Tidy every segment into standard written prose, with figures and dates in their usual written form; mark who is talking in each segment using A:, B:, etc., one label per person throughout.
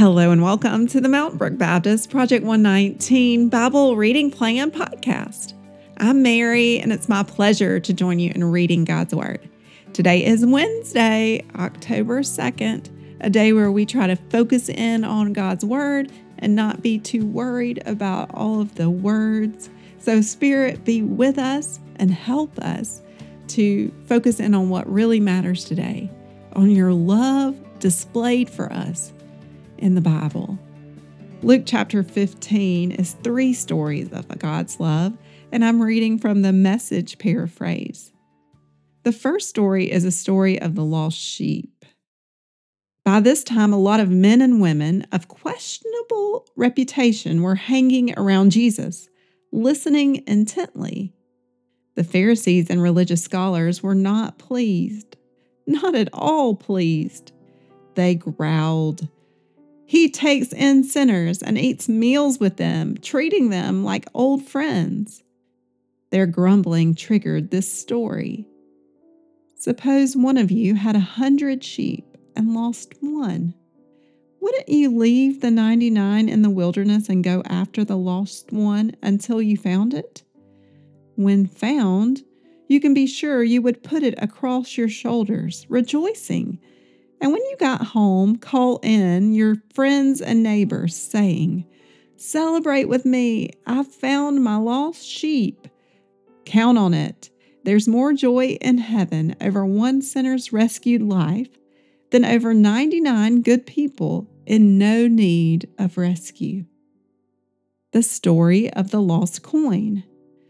A: Hello and welcome to the Mountain Brook Baptist Project 119 Bible Reading Plan Podcast. I'm Mary, and it's my pleasure to join you in reading God's Word. Today is Wednesday, October 2nd, a day where we try to focus in on God's Word and not be too worried about all of the words. So Spirit, be with us and help us to focus in on what really matters today, on your love displayed for us in the Bible. Luke chapter 15 is 3 stories of God's love, and I'm reading from the Message paraphrase. The first story is a story of the lost sheep. By this time, a lot of men and women of questionable reputation were hanging around Jesus, listening intently. The Pharisees and religious scholars were not pleased, not at all pleased. They growled, "He takes in sinners and eats meals with them, treating them like old friends." Their grumbling triggered this story. Suppose one of you had 100 sheep and lost one. Wouldn't you leave the 99 in the wilderness and go after the lost one until you found it? When found, you can be sure you would put it across your shoulders, rejoicing. And when you got home, call in your friends and neighbors, saying, "Celebrate with me, I've found my lost sheep." Count on it. There's more joy in heaven over one sinner's rescued life than over 99 good people in no need of rescue. The story of the lost coin.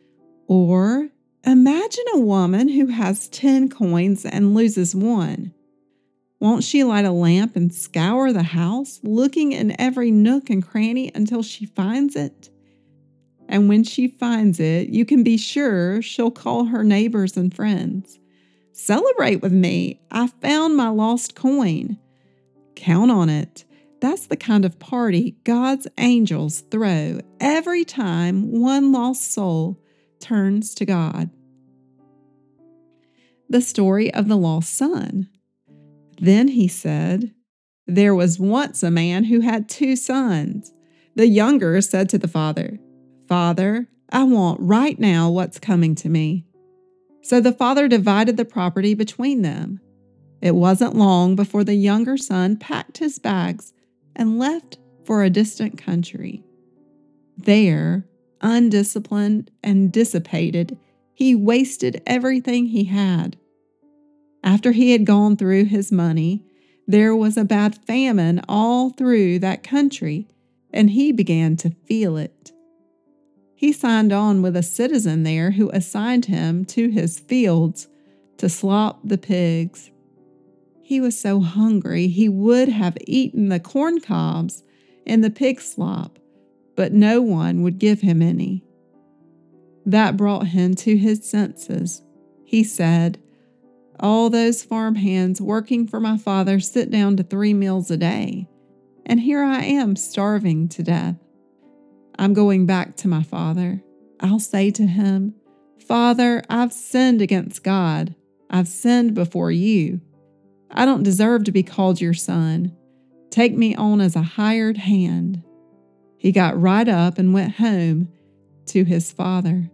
A: Or imagine a woman who has 10 coins and loses one. Won't she light a lamp and scour the house, looking in every nook and cranny until she finds it? And when she finds it, you can be sure she'll call her neighbors and friends. "Celebrate with me, I found my lost coin." Count on it. That's the kind of party God's angels throw every time one lost soul turns to God. The story of the lost son. Then he said, "There was once a man who had 2 sons. The younger said to the father, 'Father, I want right now what's coming to me.' So the father divided the property between them. It wasn't long before the younger son packed his bags and left for a distant country. There, undisciplined and dissipated, he wasted everything he had. After he had gone through his money, there was a bad famine all through that country, and he began to feel it. He signed on with a citizen there who assigned him to his fields to slop the pigs. He was so hungry he would have eaten the corn cobs and the pig slop, but no one would give him any. That brought him to his senses. He said, 'All those farmhands working for my father sit down to 3 meals a day, and here I am starving to death. I'm going back to my father. I'll say to him, "Father, I've sinned against God. I've sinned before you. I don't deserve to be called your son. Take me on as a hired hand." He got right up and went home to his father.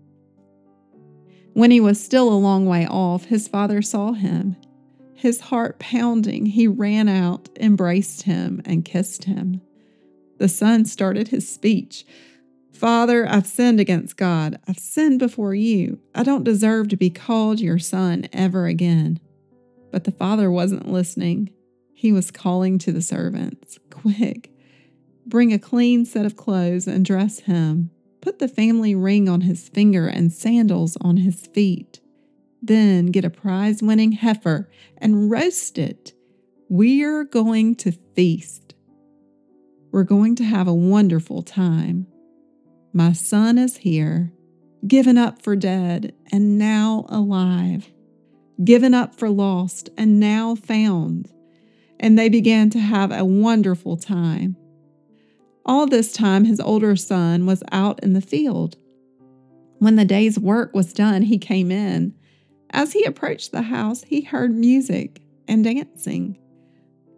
A: When he was still a long way off, his father saw him. His heart pounding, he ran out, embraced him, and kissed him. The son started his speech. "Father, I've sinned against God. I've sinned before you. I don't deserve to be called your son ever again." But the father wasn't listening. He was calling to the servants, "Quick, bring a clean set of clothes and dress him. Put the family ring on his finger and sandals on his feet. Then get a prize-winning heifer and roast it. We're going to feast. We're going to have a wonderful time. My son is here, given up for dead and now alive, given up for lost and now found." And they began to have a wonderful time. All this time, his older son was out in the field. When the day's work was done, he came in. As he approached the house, he heard music and dancing.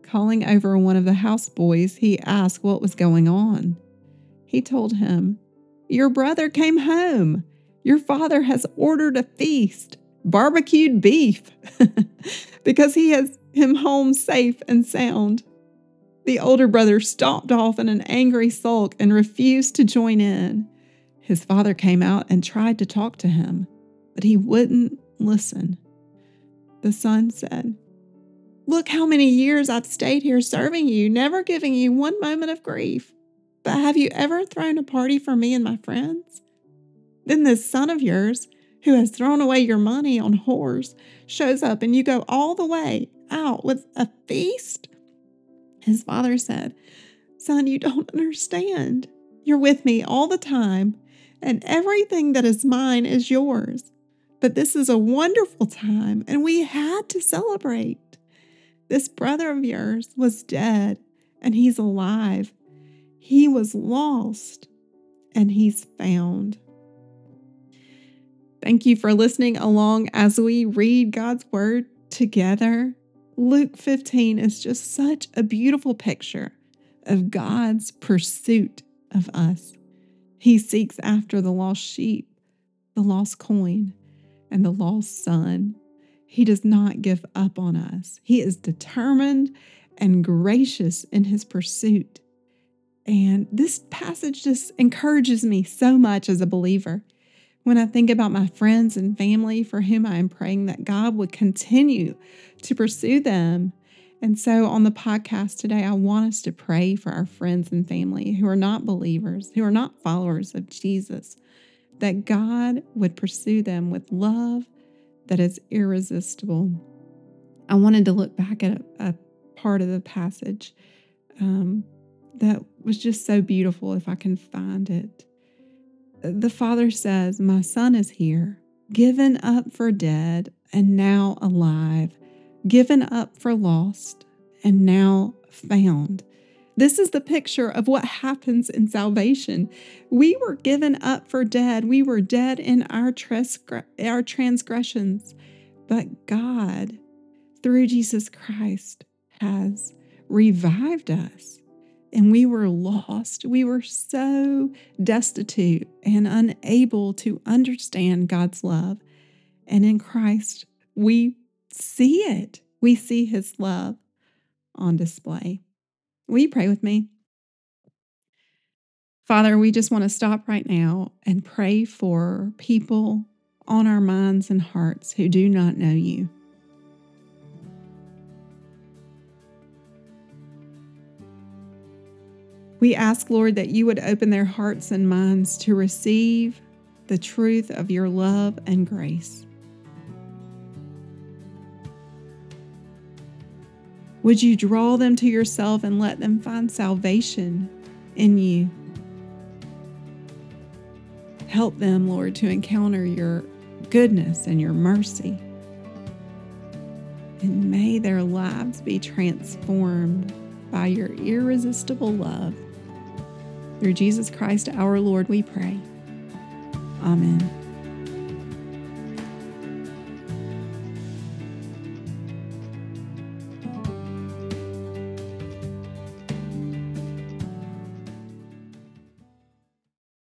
A: Calling over one of the houseboys, he asked what was going on. He told him, "Your brother came home. Your father has ordered a feast, barbecued beef, because he has him home safe and sound." The older brother stomped off in an angry sulk and refused to join in. His father came out and tried to talk to him, but he wouldn't listen. The son said, "Look how many years I've stayed here serving you, never giving you one moment of grief. But have you ever thrown a party for me and my friends? Then this son of yours, who has thrown away your money on whores, shows up and you go all the way out with a feast?" His father said, "Son, you don't understand. You're with me all the time, and everything that is mine is yours. But this is a wonderful time, and we had to celebrate. This brother of yours was dead, and he's alive. He was lost, and he's found." Thank you for listening along as we read God's Word together. Luke 15 is just such a beautiful picture of God's pursuit of us. He seeks after the lost sheep, the lost coin, and the lost son. He does not give up on us. He is determined and gracious in his pursuit. And this passage just encourages me so much as a believer. When I think about my friends and family for whom I am praying that God would continue to pursue them. And so on the podcast today, I want us to pray for our friends and family who are not believers, who are not followers of Jesus, that God would pursue them with love that is irresistible. I wanted to look back at a part of the passage that was just so beautiful, if I can find it. The father says, "My son is here, given up for dead and now alive, given up for lost and now found." This is the picture of what happens in salvation. We were given up for dead. We were dead in our transgressions. But God, through Jesus Christ, has revived us. And we were lost. We were so destitute and unable to understand God's love. And in Christ, we see it. We see his love on display. Will you pray with me? Father, we just want to stop right now and pray for people on our minds and hearts who do not know you. We ask, Lord, that you would open their hearts and minds to receive the truth of your love and grace. Would you draw them to yourself and let them find salvation in you? Help them, Lord, to encounter your goodness and your mercy. And may their lives be transformed by your irresistible love. Through Jesus Christ, our Lord, we pray. Amen.